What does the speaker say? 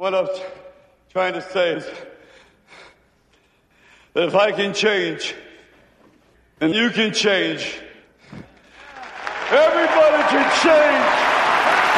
What I'm trying to say is that if I can change, and you can change, everybody can change.